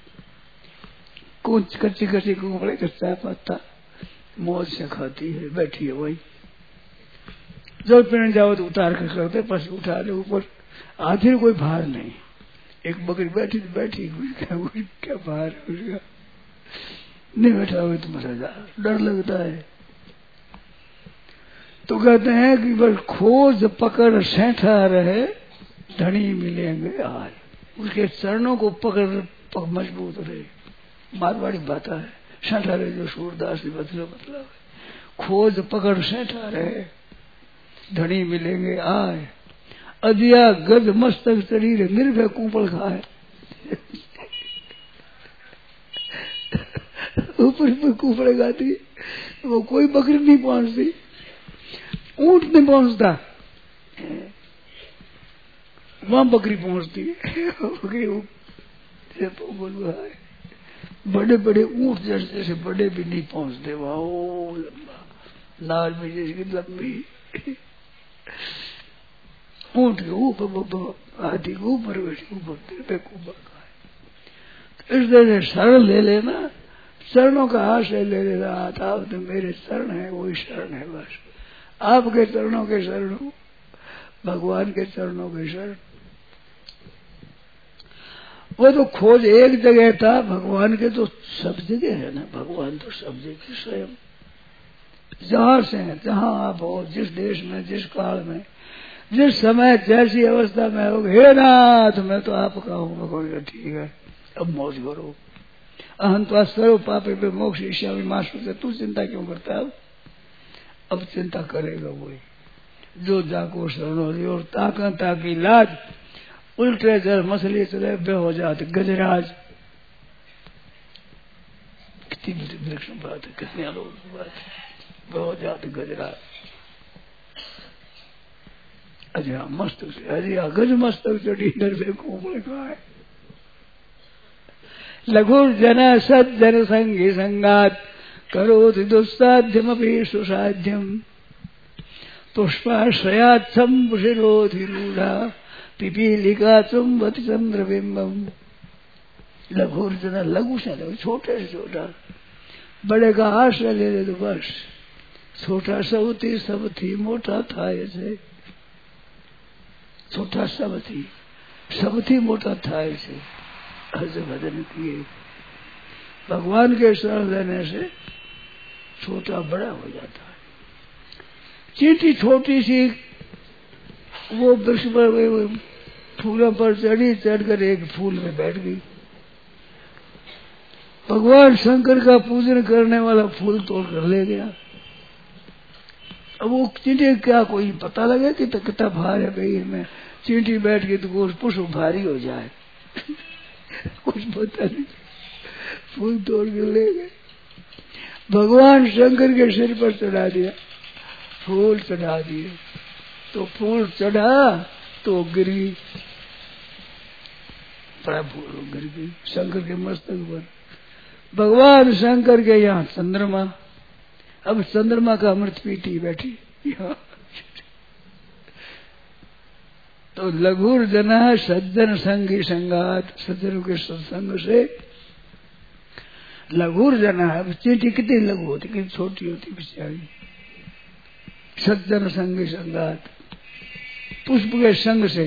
कुछ कच्ची कुंपले कच्चा पत्ता मौज से खाती है, बैठी है वही। जब पीने जाओ तो उतार कर करते, बस उठा ले ऊपर, हाथी कोई भार नहीं, एक बकरी बैठी क्या भार है उसका, नहीं बैठा हुआ तो मजा डर लगता है। तो कहते हैं कि बस खोज पकड़ सेंठा रहे, धनी मिलेंगे आए, उसके चरणों को पकड़ मजबूत रहे, मारवाड़ी बात है, सेंठा रहे जो सूरदास मतलब है, खोज पकड़ सेंठा रहे, धनी मिलेंगे आए, अदिया गज मस्तक शरीर निर्भय कुंपल खाए। ऊपर कुंपले खाती, वो कोई बकरी नहीं पहुंचती, ऊंट नहीं पहुंचता, वहां बकरी पहुंचती है। बकरी बड़े बड़े ऊंट जैसे बड़े भी नहीं पहुंचते वहां, ओ लंबा लाल में जैसी लंबी ऊंट के ऊपर, हाथी के ऊपर बैठी, ऊपर इस तरह से शरण ले लेना, चरणों का आश्रय ले लेना, आप तो मेरे शरण है, वही शरण है, बस आपके चरणों के शरण, भगवान के चरणों के शरण। वो तो खोज एक जगह था, भगवान के तो सब जगह है ना, भगवान तो सब जगह स्वयं, जहां से है, जहां आप हो, जिस देश में, जिस काल में, जिस समय, जैसी अवस्था में हो, हे नाथ मैं तो आपका हूँ। भगवान ठीक है, अब मौज करो, अहं तो सर्व पापे पे मोक्ष ईशा मास्टर, तू चिंता क्यों करता है, अब चिंता करेगा वही जो जाको शरण हो, और ताकी लाज, उल्टे जल मछली चले बे हो जाते गजराज। कितनी विलक्षण बात है, कितनी अलौकिक बात है, बे हो जाते गजराज। अजया मस्तक से, अजया गज मस्तक चढ़ी निर्भय कुंपल खाए, लघुर जन सज्जन संगी संगात, करोति दुस्साध्यमपि सुसाध्यम, पुष्पाश्रयात् शम्भुशिरोधिरूढा, पिपीलिका चुम्बति चंद्रबिंबम। लघुर जन, लघु से लघु, छोटे से छोटा, बड़े का आश्रय ले ले तो बस, छोटा सब थी मोटा था, ऐसे छोटा सब थी मोटा था, ऐसे हज भजन किए, भगवान के शरण लेने से छोटा बड़ा हो जाता है। चींटी छोटी सी वो वृक्ष पर फूलों पर चढ़ी, चढ़कर एक फूल में बैठ गई, भगवान शंकर का पूजन करने वाला फूल तोड़ कर ले गया। अब वो चींटी क्या कोई पता लगे कि कितना भार है भाई, में चींटी बैठ गई तो वो पुष्प भारी हो जाए कुछ पता नहीं, फूल तोड़ के ले गए, भगवान शंकर के सिर पर चढ़ा दिया, फूल चढ़ा दिए, तो फूल चढ़ा तो गिरी, बड़ा फूल गिर गई शंकर के मस्तक पर। भगवान शंकर के यहाँ चंद्रमा, अब चंद्रमा का अमृत पीती बैठी यहाँ। तो लघुर जना सज्जन संगी संगात, सज्जनों के सत्संग से लघुर जना है। चींटी कितनी लघु होती, कितनी छोटी होती बेचारी। सज्जन संगी संगात, पुष्प के संग से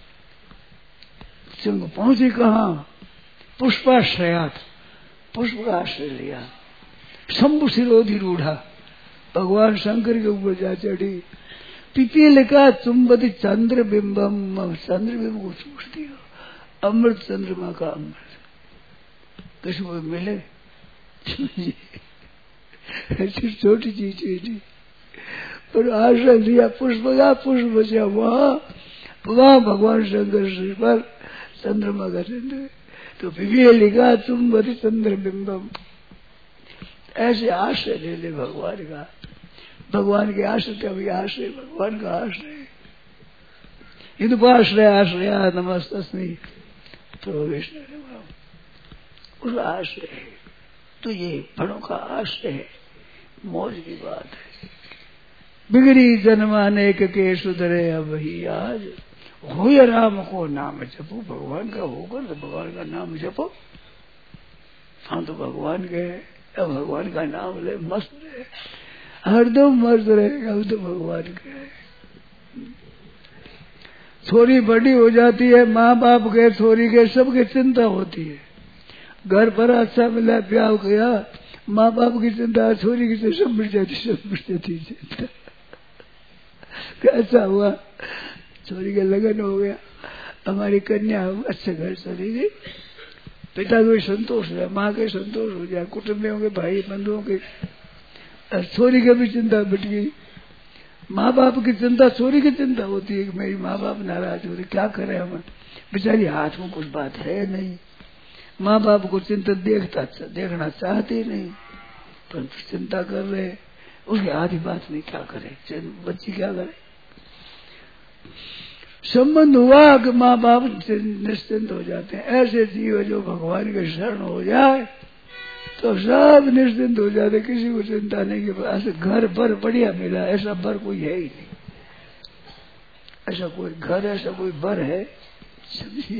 संग पहुंची कहाँ, पुष्पाश्रयात, पुष्प का आश्रय लिया। शंभु शिरोधि रूढ़ा, भगवान शंकर के ऊपर जा चढ़ी, पिपील का चुंबती चंद्र बिंबम, चंद्र बिंब को चूसती हो, अमृत चंद्रमा का अमृत किसी को मिले ऐसी छोटी चीज थी, पर आश्रय लिया पुष्प का पुष्प बचा वहाँ भगवान शंकर श्री पर चंद्रमा का चंद्र, तो पिपील लिखा चुंबती चंद्र बिंबम। ऐसे आश्रय ले ले भगवान का, भगवान के आश्रय का भी आश्रय भगवान का आश्रय, इदुपाश्रय आश्रया नमस्तस्मै प्रवेश, उसका आश्रय है। तो ये फलों का आश्रय है, मौज की बात है। बिगड़ी जन्मानेक के सुधरे अब ही आज, हो या राम को नाम जपो, भगवान का होकर तो भगवान का नाम जपो। हम तो भगवान के, अब भगवान का नाम ले, मस्त रहे, हरदम मस्त रहेगा, हम तो भगवान के। छोरी बड़ी हो जाती है, माँ बाप के छोरी के सबकी चिंता होती है। घर पर अच्छा मिला, ब्याह किया, माँ बाप की चिंता, छोरी की सब मिट जाती चिंता। कैसा हुआ, छोरी के लगन हो गया, हमारी कन्या अच्छे घर चली गई, पिता को संतोष हो जाए, माँ के संतोष हो जाए, कुटुंबियों के, भाई बंधुओं के, छोरी की भी चिंता मिट गई। माँ बाप की चिंता, छोरी की चिंता होती है कि मेरी माँ बाप नाराज हो रहे, क्या करें हम, बेचारी हाथ में कुछ बात है नहीं, माँ बाप को चिंता देखना चाहते नहीं, पर चिंता कर रहे, उसकी आधी बात नहीं, क्या करे बच्ची, क्या करे। संबंध हुआ कि माँ बाप निश्चिंत हो जाते हैं। ऐसे जीव जो भगवान के शरण हो जाए तो सब निश्चिंत हो जाते, किसी को चिंता नहीं कि ऐसे घर भर बढ़िया मिला, ऐसा भर कोई है ही नहीं, ऐसा कोई घर, ऐसा कोई भर है, समझिए,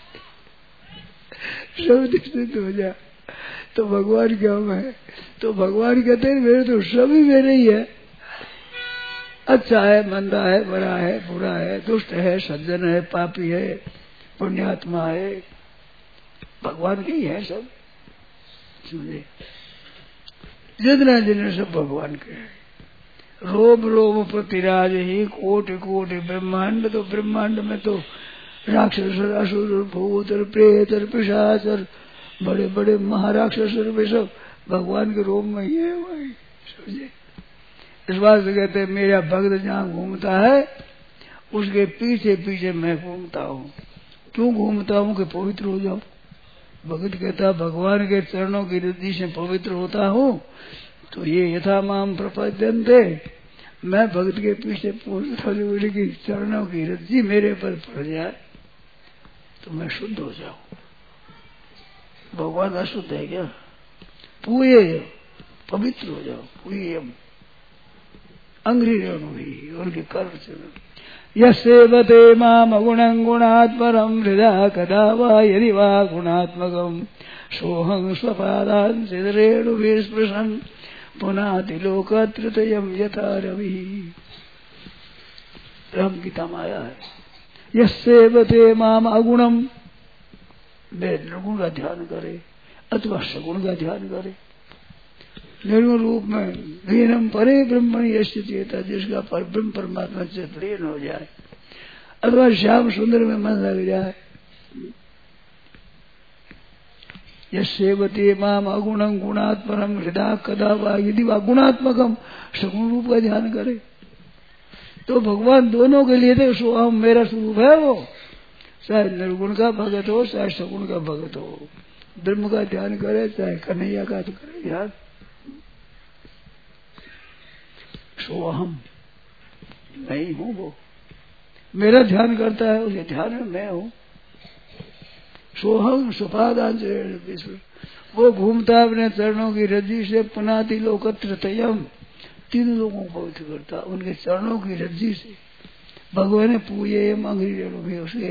सब निश्चिंत हो जाए तो भगवान क्या है। तो भगवान कहते हैं मेरे तो सभी मेरे ही है, अच्छा है, मंदा है, बड़ा है, बुरा है, दुष्ट है, सज्जन है, पापी है, पुण्यात्मा है, भगवान के ही है सब, समझे, जितना जितने सब भगवान के हैं। रोम रोम प्रतिराज ही कोटि कोटि ब्रह्मांड, तो ब्रह्मांड में तो राक्षस, असुर, भूत, प्रेत, पिशाच, बड़े बड़े महाराक्षस भी सब भगवान के रोम में ही है, वही समझे। इस बात से कहते हैं मेरा भक्त जहाँ घूमता है उसके पीछे पीछे मैं घूमता हूँ। क्यों घूमता हूँ? कि पवित्र हो जाऊं। भगत कहता भगवान के चरणों की रज्जी से पवित्र होता हूँ, तो ये यथा माम प्रपद्यन्ते, मैं भक्त के पीछे पूछता हूँ कि चरणों की रज्जी मेरे पर पड़ जाए तो मैं शुद्ध हो जाऊं। भगवान अशुद्ध है क्या? पूये पवित्र हो जाओ, पूयम अंग्रेजों भी उनके कर्म से यसेवते माम गुणं गुणात्मरं हृदय कदा वा यदि वा गुणात्मकं सोहं स्वपादान् सिद्धरेणुभिः स्पृशन् पुनाति लोकत्रयं यथा रविः। राम गीता में आया है यसेवते माम अगुणम, वे निर्गुण का ध्यान करे अथवा सगुण का ध्यान करे। निर्गुण रूप में लीनम परे ब्रह्मणि यस्य चेता, जिसका पर ब्रह्म परमात्मा से लीन हो जाए, अथवा श्याम सुंदर में मन लग जाए। यस्येवते माम अगुणं गुणात्मरं हृदय कदा वा यदि वा गुणात्मकम, सगुण रूप का ध्यान करे तो भगवान दोनों के लिए थे। सोहम मेरा स्वरूप है वो, चाहे निर्गुण का भगत हो चाहे सगुण का भगत हो, ब्रह्म का ध्यान करे चाहे कन्हैया का तो करे ध्यान। सोहम मैं ही हूँ, वो मेरा ध्यान करता है, उसे ध्यान में मैं हूँ। सोहम सुपादान से, वो घूमता अपने चरणों की रज्जी से, पुनाति लोकत्र तयम, तीन लोगों को पवित्र करता उनके चरणों की रज्जी से। भगवान पूजे अंग्रेजों भी उसके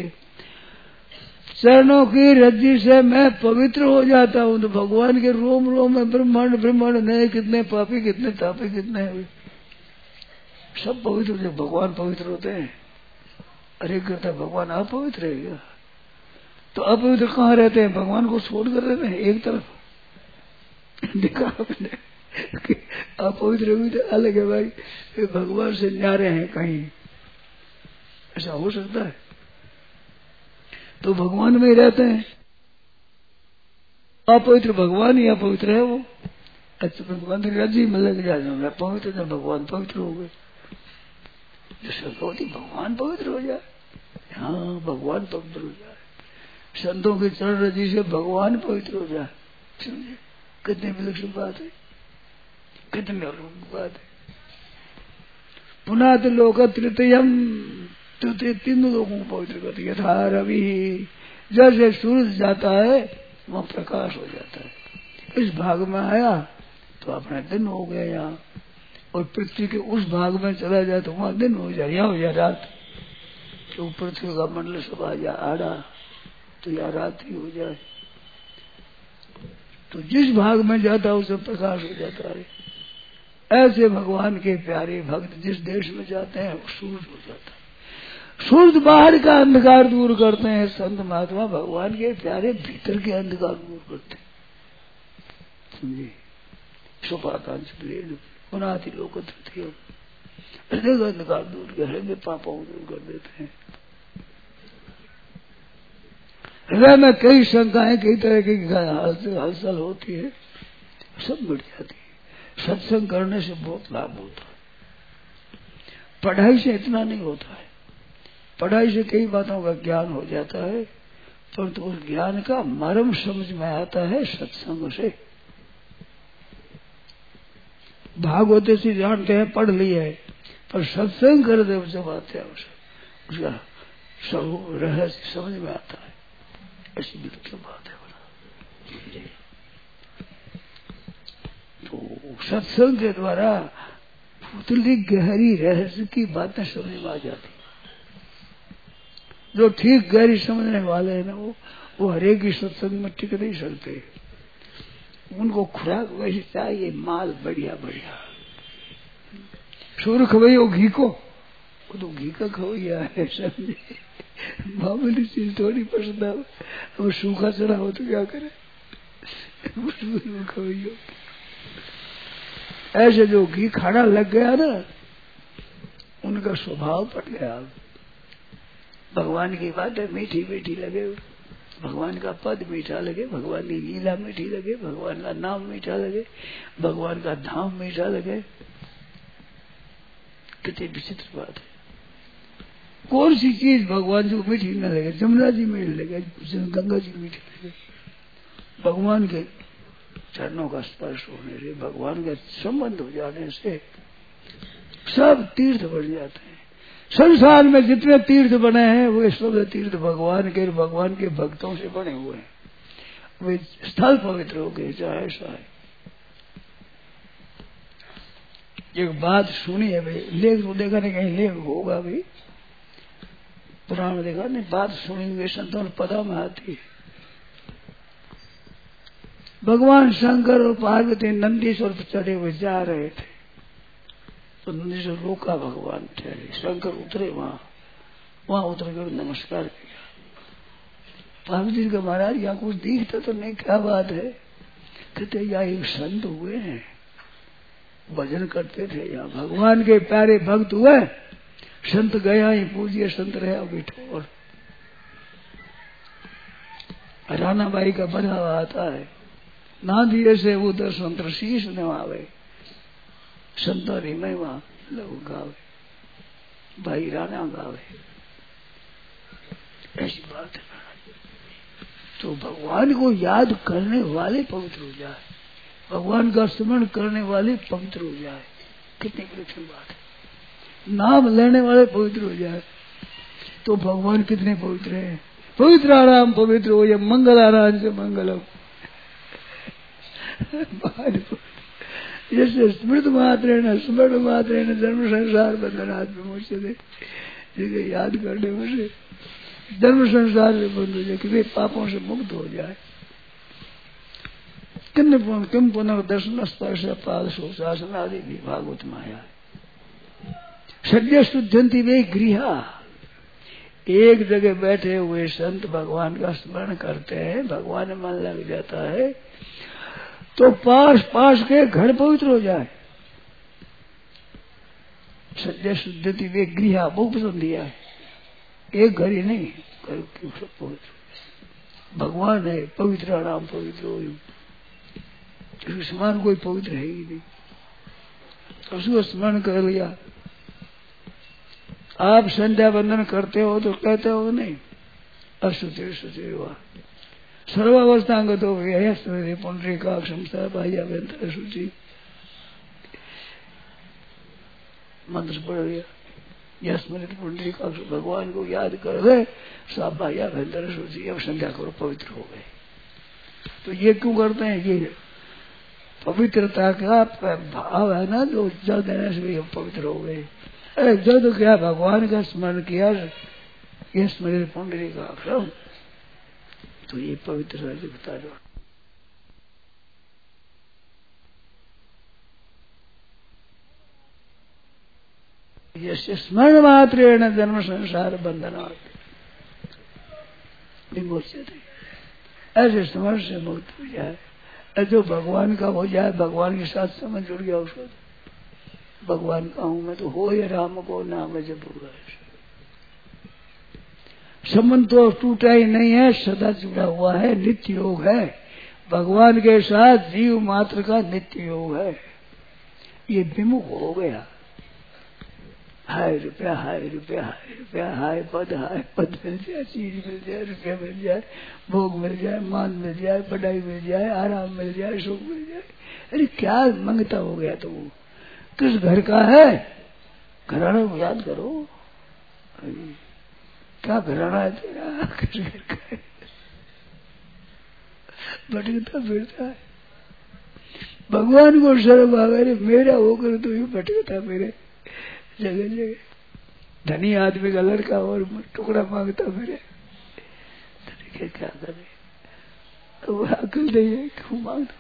चरणों की रज्जी से मैं पवित्र हो जाता हूँ। तो भगवान के रोम रोम में ब्रह्मांड ब्रह्मांड नहीं, कितने पापी कितने तापी कितने सब पवित्र, जब भगवान पवित्र होते हैं। अरे कहता भगवान अपवित्र है क्या? तो अपवित्र कहाँ रहते हैं? भगवान को छोड़ कर रहते हैं एक तरफ। देखा आपने अपवित्र भी तो अलग है भाई, ये भगवान से न्यारे हैं कहीं, ऐसा हो सकता है? तो भगवान में ही रहते हैं। अपवित्र भगवान ही अपवित्र है वो। अच्छा भगवान रजी में लग जाए पवित्र, तो भगवान पवित्र हो गए। जो शंका होती भगवान पवित्र हो जाए, हाँ भगवान पवित्र हो जाए, संतों की चरण रजी से भगवान पवित्र हो जाए, समझे? कितने विलक्षण बात है, कितने बात है। पुनः लोक तृतीयम, तृतीय तीन लोगों को पवित्र करती है। यथा रवि, जैसे सूरज जाता है वहाँ प्रकाश हो जाता है। इस भाग में आया तो अपना दिन हो गया यहाँ, और पृथ्वी के उस भाग में चला जाए तो वहाँ दिन हो जाए, यहाँ हो जाए रात। तो पृथ्वी का मंडल सब आ जाए आड़ा तो यहाँ रात ही हो जाए। तो जिस भाग में जाता है उसे प्रकाश हो जाता है। ऐसे भगवान के प्यारे भक्त जिस देश में जाते हैं वो सूरज हो जाता है। सूरज बाहर का अंधकार दूर करते हैं, संत महात्मा भगवान के प्यारे भीतर के अंधकार दूर करते हैं, समझे? सुपाकांश पुनाति लोक तृतीय, हृदय अंधकार दूर कर, हृदय पापों दूर कर देते हैं। हृदय में कई शंकाएं, कई तरह की हलचल होती है, सब मिट जाती है। सत्संग करने से बहुत लाभ होता है, पढ़ाई से इतना नहीं होता है। पढ़ाई से कई बातों का ज्ञान हो जाता है, परंतु उस ज्ञान का मर्म समझ में आता है सत्संग से। भागवत से जानते हैं, पढ़ लिया है, पर सत्संग कर दे जब आते हैं उसका सब रहस्य समझ में आता है। ऐसी विलक्षण बात है बड़ा। तो सत्संग के द्वारा उतनी गहरी रहस्य की बातें समझ में आ जाती। जो ठीक गहरी समझने वाले हैं ना, वो हरेक की सत्संग में टिक नहीं सकते। उनको खुराक वैसी चाहिए, माल बढ़िया बढ़िया। सूर खवैयो घी को, वो तो घी का खवैया है, समझे? मामूली चीज थोड़ी पसंद है। अब सूखा चढ़ा हो तो क्या करे, खवैयो। ऐसे जो घी खाना लग गया ना, उनका स्वभाव पट गया। भगवान की बातें मीठी मीठी लगे, भगवान का पद मीठा लगे, भगवान की लीला मीठी लगे, भगवान का नाम मीठा लगे, भगवान का धाम मीठा लगे। कितनी विचित्र बात है। कौन सी चीज भगवान जी को मीठी न लगे? जमुना जी मीठी लगे, गंगा जी मीठी लगे। भगवान के चरणों का स्पर्श होने से, भगवान का संबंध हो जाने से सब तीर्थ बन जाते हैं। संसार में जितने तीर्थ बने हैं वे सब तीर्थ भगवान के भक्तों से बने हुए हैं। वे स्थल पवित्र हो गए, चाहे ऐसा है। एक बात सुनी है भाई, लेख तो देखा नहीं, कहीं लेख होगा भाई, पुराण देखा नहीं, बात सुनी हुई संतों पदा में आती है। भगवान शंकर और पार्वती नंदीश्वर पर चढ़े हुए जा रहे थे, तो नंदीश्वर रोका, भगवान ठहरे, शंकर उतरे वहां उतर कर नमस्कार किया। पार्वती का महाराज यहाँ कुछ दिखता तो नहीं, क्या बात है? कहते यहाँ एक संत हुए हैं, भजन करते थे, यहाँ भगवान के प्यारे भक्त हुए, संत गया ही पूजिए, संत रहे बिठो। और रानाबाई का बढ़ावा आता है, ना दिए से वो दर्शन शीश न आवे, संतों की महिमा लोग गावे, भाई राणा गावे। ऐसी बात है। तो भगवान को याद करने वाले पवित्र हो जाए, भगवान का स्मरण करने वाले पवित्र हो जाए। कितनी विलक्षण बात है। नाम लेने वाले पवित्र हो जाए तो भगवान कितने पवित्र हैं। पवित्र आराम पवित्र हो या मंगल आराम से मंगलम। जैसे स्मृत मात्रेण जन्म संसार बंधनात् विमुच्यते, जिसे याद करने में जन्म संसार से बंध हो जाए, कितने पापों से मुक्त हो जाए। किम पुनः दर्शन स्पर्श पाद शोशासन आदि भी भागवत में आया है। सद्य शुद्धंति वे गृहा, एक जगह बैठे हुए संत भगवान का स्मरण करते हैं, भगवान में मन लग जाता है, तो पास पास के घर पवित्र हो जाए। सद्य शुद्धति वे गृह बहुत पसंद दिया है, एक घर ही नहीं, घर के सब पवित्र। भगवान है पवित्र, नाम पवित्र हो, समान कोई पवित्र है ही नहीं। उसको स्मरण कर लिया। आप संध्या बंदन करते हो तो कहते हो नहीं अशुचि शुचि हुआ सर्वावस्थांगत हो गया पुंडरीकाक्षम सर्वाभ्यंतर शुचि मंत्र पढ़ गया। यस्मृत पुंडरीकाक्ष भगवान को याद कर गए सर्वाभ्यंतर शुचि। अब संध्या करो पवित्र हो गए। तो ये क्यों करते हैं? ये पवित्रता का भाव है ना, जो जल देने से भी हम पवित्र हो गए। अरे जब क्या भगवान का स्मरण किया, ये स्मृति पुंडरीकाक्ष, तो ये पवित्रता दिखता जो। यस्य स्मरण मात्रेण जन्म संसार बंधनात् विमोच्यते। ऐसे स्मरण से मुक्त हो जाए। जो भगवान का हो जाए, भगवान के साथ समझ जुड़ गया उसको, भगवान का हूं मैं तो हो ये राम को नाम जब होगा। संबंध तो टूटा ही नहीं है, सदा जुड़ा हुआ है, नित्य योग है। भगवान के साथ जीव मात्र का नित्य योग है। ये विमुख हो गया। हाय रुपया, हाय रुपया, हाय रुपया, हाय पद मिल जाए, चीज मिल जाए, रुपया मिल जाए, भोग मिल जाए, मान मिल जाए, पढ़ाई मिल जाए, आराम मिल जाए, सुख मिल जाए। अरे क्या मंगता हो गया तो वो किस घर का है? घराना को याद करो। क्या घराना है तेरा? किस घर का है? भटकता फिरता है। भगवान को शर्म आ गई, मेरा होकर तो ही भटकता मेरे जगह जगह। धनी आदमी का लड़का और टुकड़ा मांगता फिरे, क्या करे? वो अकल नहीं है, क्यों मांगता?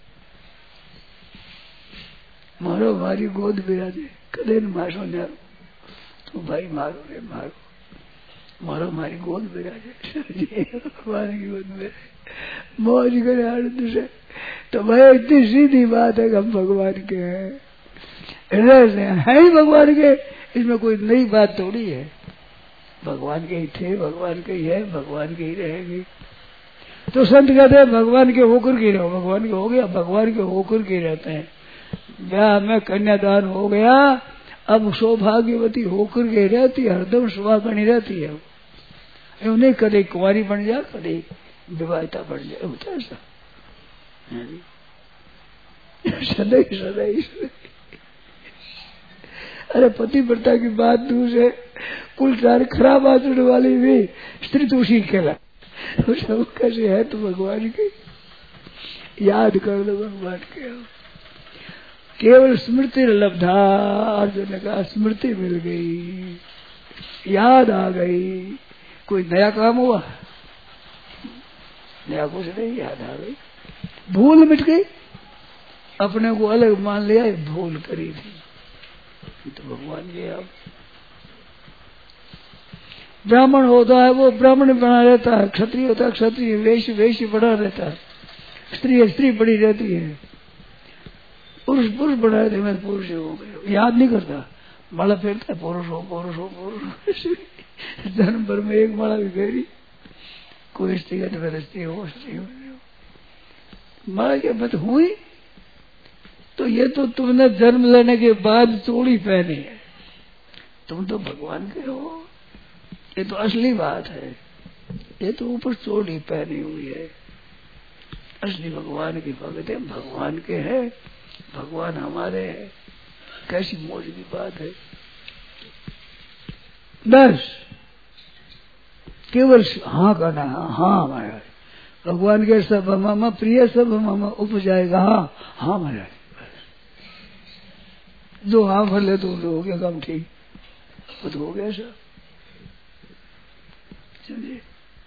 मारो मारी गोद बिराजे, कदे न मारो न तो भाई मारो रे मारो, मारो मारी गोद बिराजे। भगवान की गोद में मौज करे आनंद से। तो भाई इतनी सीधी बात है कि हम भगवान के हैं, है ही भगवान के। इसमें कोई नई बात थोड़ी है। भगवान के ही थे, भगवान के ही है, भगवान के ही रहेंगे। तो संत कहते हैं भगवान के होकर के रहो। भगवान के हो गया, भगवान के होकर के रहते हैं। ब्याह में कन्यादान हो गया, अब सौभाग्यवती होकर के रहती है, हरदम सुहागणी रहती है। यूं नहीं कदे कुंवारी बन जा, कदे विवाहिता बन जाए, होता है ऐसा सदा ही सदा ही। अरे पतिव्रता की बात दूर है, उल्टा खराब आचरण वाली भी स्त्री तो उसी कहला। सब कैसे है तो भगवान की याद कर दो, भगवान के केवल स्मृति लब्धा। अर्जुन ने कहा स्मृति मिल गई, याद आ गई। कोई नया काम हुआ? नया कुछ नहीं, याद आ गई। भूल मिट गई, अपने को अलग मान लिया, भूल करी थी तो भगवान के। अब ब्राह्मण होता है वो ब्राह्मण बना रहता है, क्षत्रिय होता है क्षत्रिय, वैश्य वैश्य बना रहता है, स्त्री स्त्री बड़ी रहती है, पुरुष पुरुष बना रहते हैं, पुरुष हो गए। याद नहीं करता, माला फेरता है, पुरुष हो पुरुष हो पुरुष। जन्म भर में एक माला भी फेरी, कोई स्त्री है तो फिर स्त्री हो स्त्री हो। माला के मत हुई तो ये तो तुमने जन्म लेने के बाद चोड़ी पहनी है, तुम तो भगवान के हो। ये तो असली बात है, ये तो ऊपर चोड़ी पहनी हुई है। असली भगवान की भगत है, भगवान के हैं, भगवान हमारे हैं। कैसी मौज की बात है। बस केवल हाँ कहना, हाँ महाराज भगवान के सब मामा प्रिय सब मामा उपजाएगा। हाँ हाँ महाराज, जो हाँ भर ले तो हो गया काम ठीक, वो तो हो गया सब। समझे?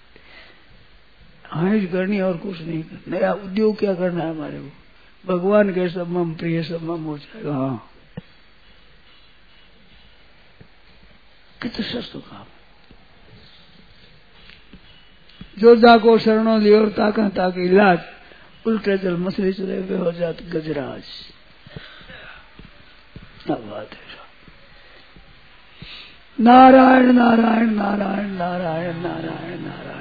हाँ करनी और कुछ नहीं करना। नया उद्योग क्या करना है हमारे को? भगवान के सब मम प्रिय सब मम हो जाएगा। हाँ कितना सस्ता काम। जो जाको शरणों लियो ताका ताकि इलाज, उल्टे जल मछली चले वे हो जात गजराज। क्या बात है। नारायण नारायण नारायण नारायण नारायण नारायण।